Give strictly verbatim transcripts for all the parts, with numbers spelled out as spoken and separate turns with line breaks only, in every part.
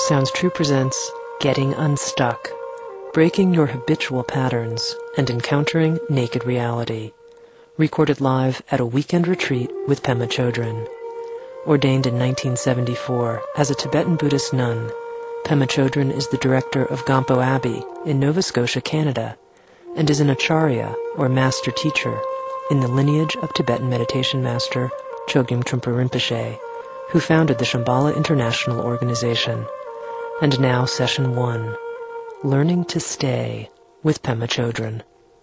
Sounds True presents Getting Unstuck, breaking your habitual patterns and encountering naked reality. Recorded live at a weekend retreat with Pema Chodron. Ordained in nineteen seventy-four as a Tibetan Buddhist nun, Pema Chodron is the director of Gampo Abbey in Nova Scotia, Canada, and is an acharya, or master teacher, in the lineage of Tibetan meditation master Chogyam Trungpa Rinpoche, who founded the Shambhala International Organization. And now Session one, Learning to Stay with Pema Chodron.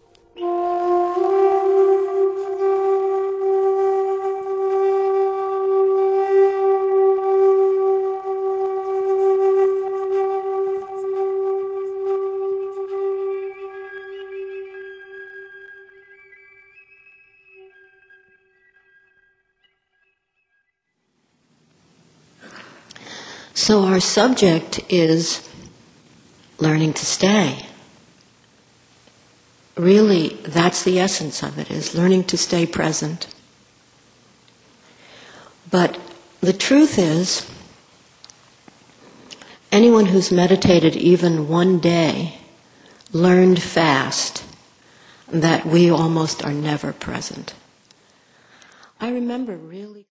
So our subject is learning to stay. Really, that's the essence of it, is learning to stay present. But the truth is, anyone who's meditated even one day learned fast that we almost are never present. I remember really...